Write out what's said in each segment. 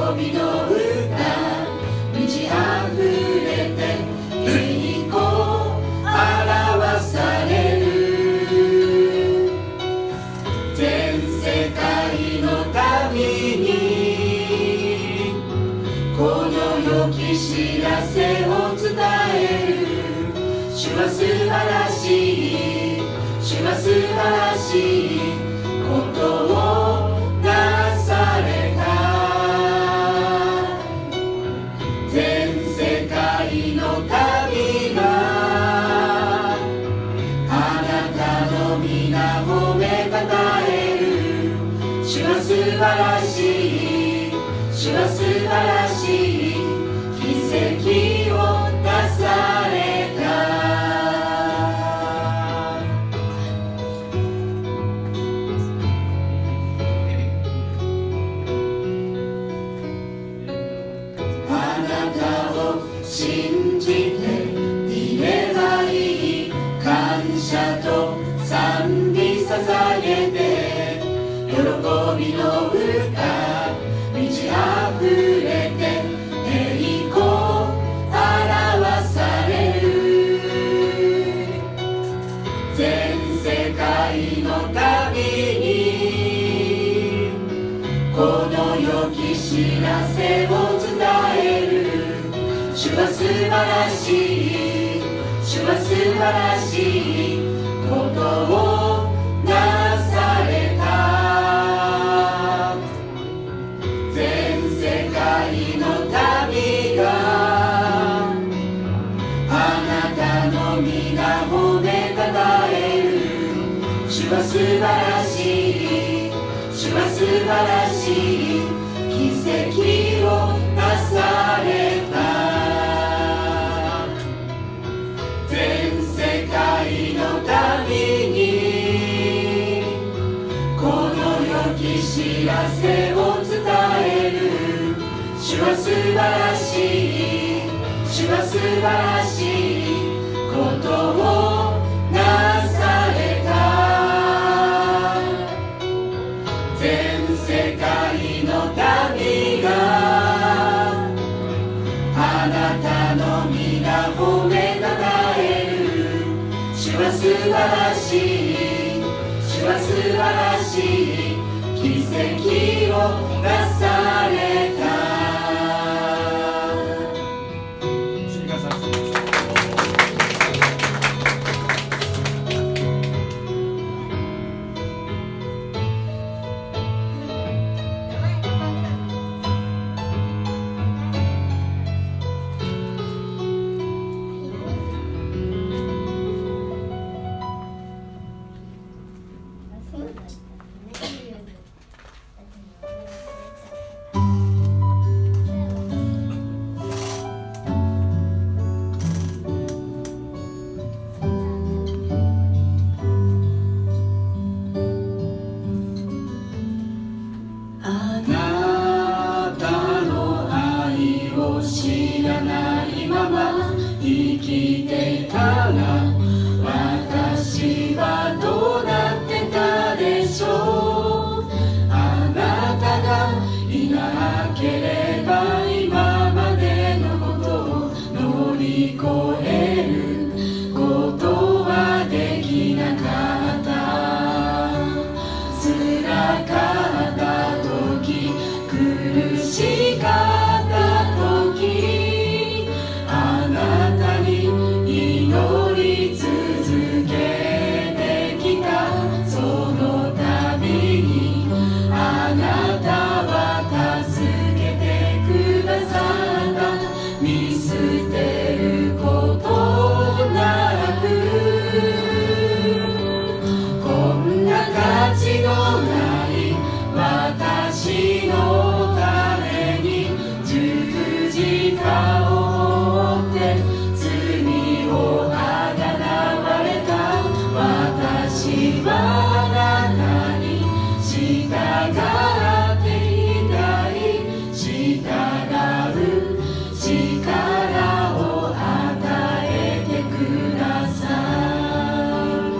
びの歌満ち溢れて栄光表される。全世界の民にこの良き知らせを伝える。主は素晴らしい、主は素晴らしいことをなされた。全世界の民があなたの皆褒めたたえる。主は素晴らしい、主は素晴らしい奇跡をなされた。信じていればいい。感謝と賛美捧げて喜びの歌満ち溢れて栄光表される。全世界の民にこの良き知らせを伝える。主は素晴らしい、主は素晴らしいことをなされた。全世界の民があなたの皆褒めたたえる。主は素晴らしい、主は素晴らしい奇跡をなされた。全世界の民にこの良き知らせを伝える。主は素晴らしい、主は素晴らしいことをなされた。全世界の民があなたの皆褒めたたえる。主は素晴らしい、主は素晴らしい奇跡をなされた。知らないまま生きていたら私はどうなってたでしょう。あなたがいなければ今までのことを乗り越えることはできなかった。辛かった時、苦しかった時、あなたに祈り続けてきた。その度にあなたは助けてくださった。見捨てることなく、こんな価値のない私のために十字架を追って罪をあがなわれた。私はあなたに従っていたい。従う力を与えてください。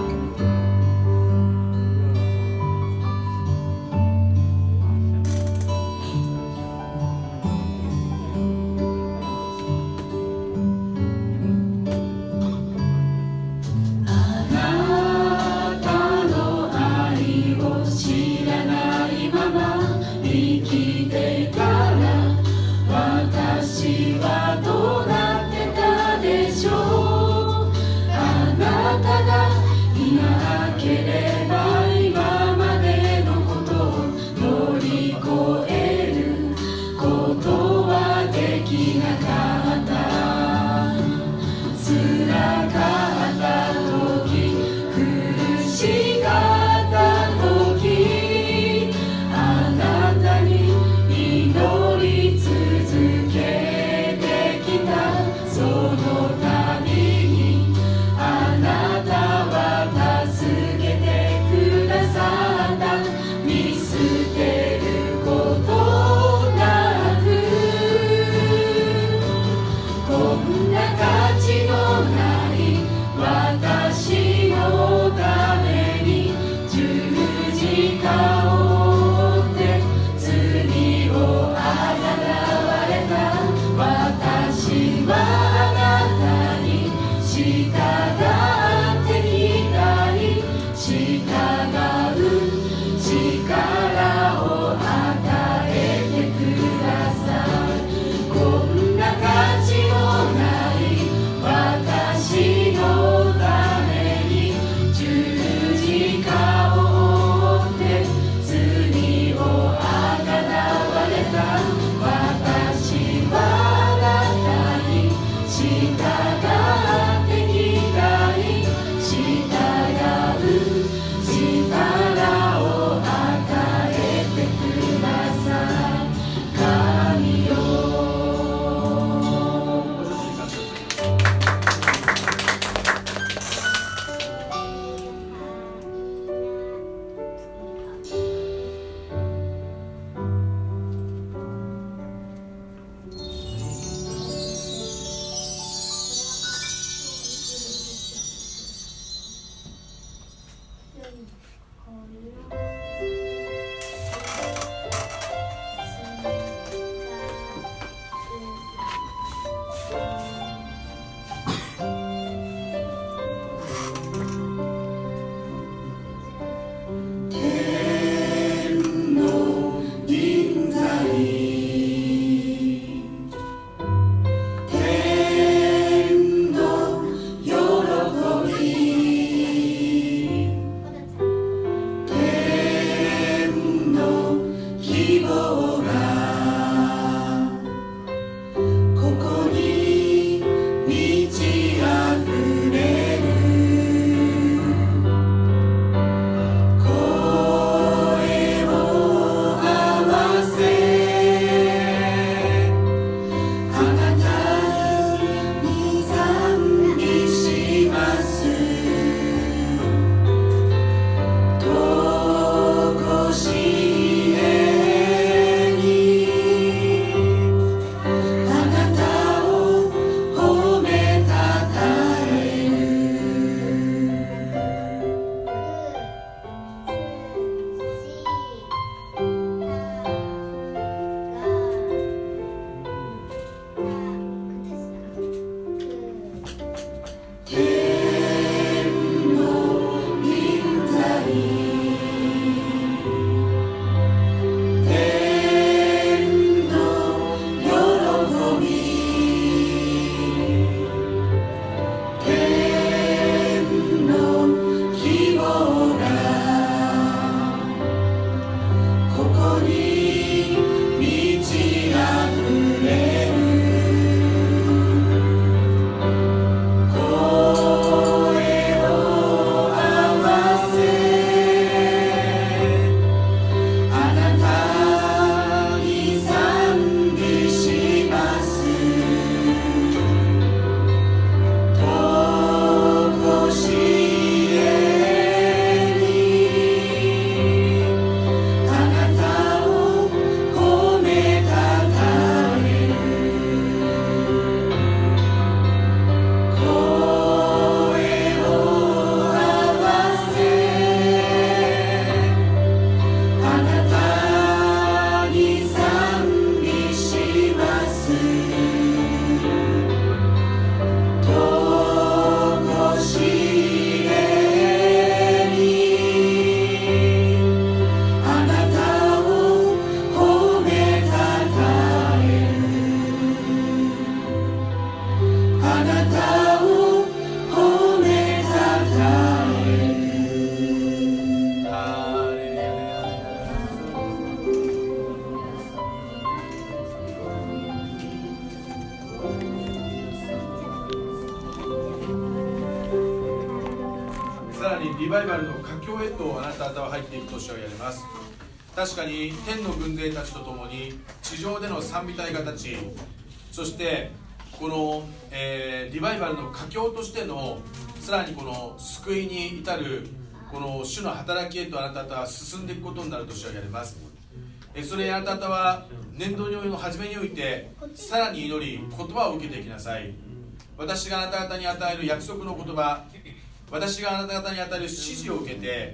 リバイバルの佳境へとあなた方は入っていく年をやります。確かに天の軍勢たちとともに地上での賛美隊が立ち、そしてこの、リバイバルの佳境としてのさらにこの救いに至るこの主の働きへとあなた方は進んでいくことになる年をやります。それにあなた方は年度の初めにおいてさらに祈り言葉を受けていきなさい。私があなた方に与える約束の言葉、私があなた方に与える指示を受けて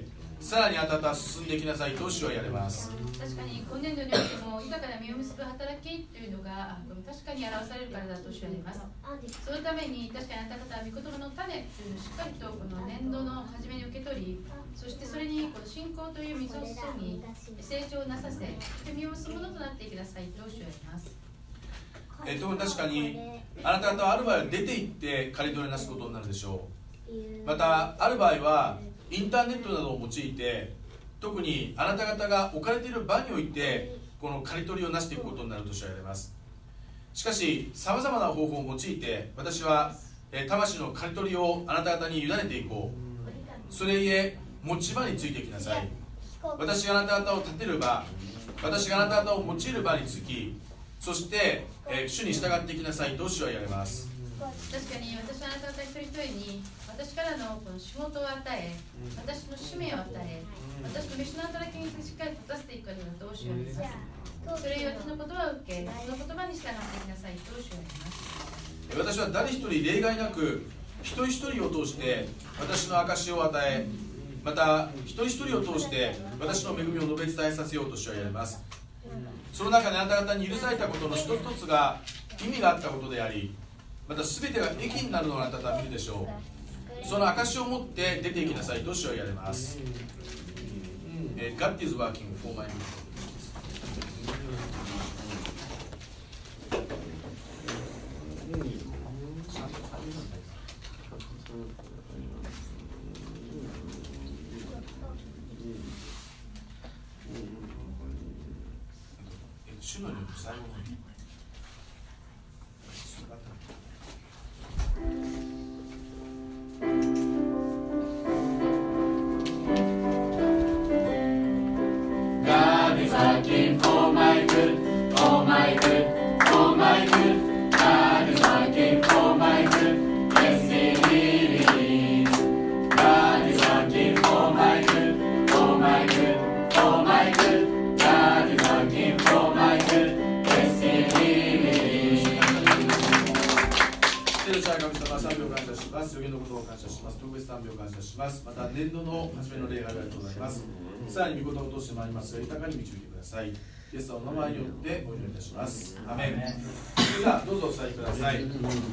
さらにあなた方は進んでいきなさいと主は言われます。 確かに今年度においても豊かな実を結ぶ働きというのが確かに表されるからだと主は言われます。そのために確かにあなた方は御言葉の種というのをしっかりとこの年度の初めに受け取り、そしてそれにこの信仰という水を注ぎ、成長なさせ、実を結ぶものとなっていきなさいと主は言われます。 確かにあなた方はある場合は出て行って刈り取りなすことになるでしょう。またある場合はインターネットなどを用いて、特にあなた方が置かれている場においてこの刈り取りをなしていくことになると主は言われます。しかしさまざまな方法を用いて私は魂の刈り取りをあなた方に委ねていこう。それゆえ持ち場についていきなさい。私があなた方を立てる場、私があなた方を用いる場につき、そして、主に従っていきなさいと主は言われます。 確かに私はあなた方一人一人に私からのこの仕事を与え、私の使命を与え、私の飯の働きにしっかり立たせていくことだと主は言われます。それゆえ私の言葉を受け、その言葉に従っていきなさいと主は言われます。 私は誰一人例外なく一人一人を通して私の証を与え、また一人一人を通して私の恵みを述べ伝えさせようと主は言われます。その中であなた方に許されたことの一つ一つが意味があったことであり、また全てが益になるのをあなた方は見るでしょう。その証を持って出ていきなさいと主は言われます。God is working for my good.主の最後の working for my good, for my good, for my good. God is working for my good. Yes, it is. God is working for my good, for my good, for my good. God is working for my good. Yes, it is. 天の神様、賛美を感謝します。予言のことを感謝します。特別賛美を感謝します。また年度の初めの礼拝ありがとうございます。さらに御言葉を通してまいりますが、豊かに導いてください。イエス様の名前によってお祈りいたします。アメン。それではどうぞお伝えください。